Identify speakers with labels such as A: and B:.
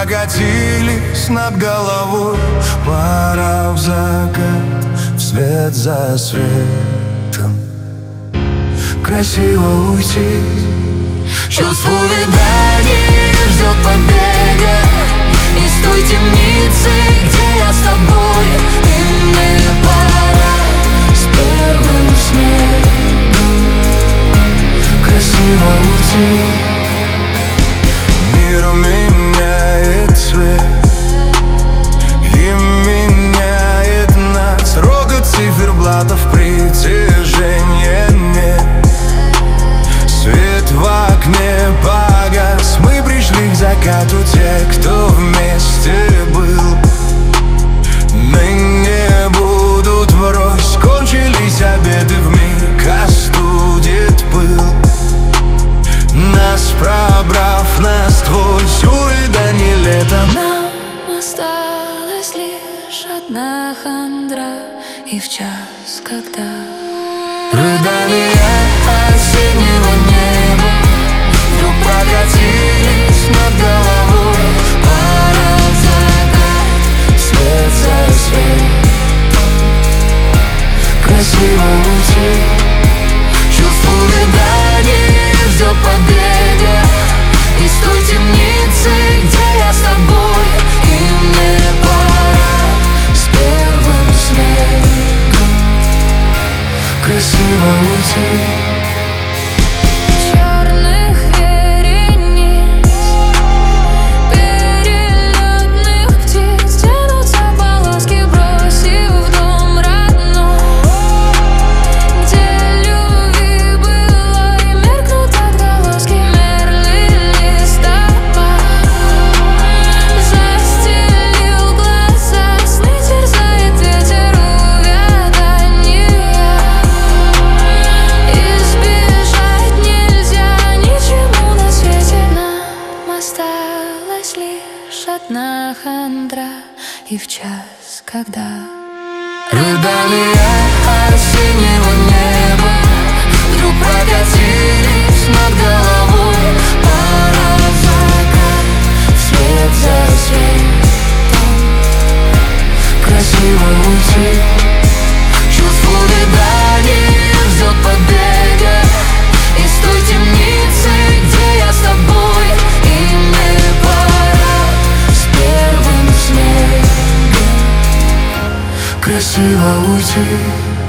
A: прокатились над головой. Пора в закат, вслед за светом. Красиво уйти, чувство увядания ждет побега из той темницы, где я с тобой. И мне пора с первым снегом. Красиво уйти. Мир меняет цвет и меняет нас. Рокот циферблатов, притяжения нет. Свет в окне погас, мы пришли к закату. Те, кто вместе был, ныне будут врозь. Кончились обеды, вмиг остудит пыл. Нас пробрав насквозь, увядание лета.
B: Нам осталась лишь одна хандра, и в час, когда
A: рыдания осеннего неба вдруг прокатились над головой. Пора в закат, вслед за светом. Красиво уйти, чувство увядания ждет побега из той темницы, где я с тобой. И мне пора с первым снегом. Красиво уйти.
B: черных верениц, перелетных птиц тянутся полоски, бросив дом родной, где любви было и меркнут отголоски. Мерли листопад застелил глаза, сны терзает ветер увядания. Избежать нельзя ничему на свете. Нам осталась лишь одна хандра, и в час, когда
A: рыдания осеннего неба вдруг прокатились над головой. Пора в закат, вслед за светом. Красиво уйти, чувство увядания ждет побега из той темницы, где я с тобой. И мне пора с первым снегом. Красиво уйти.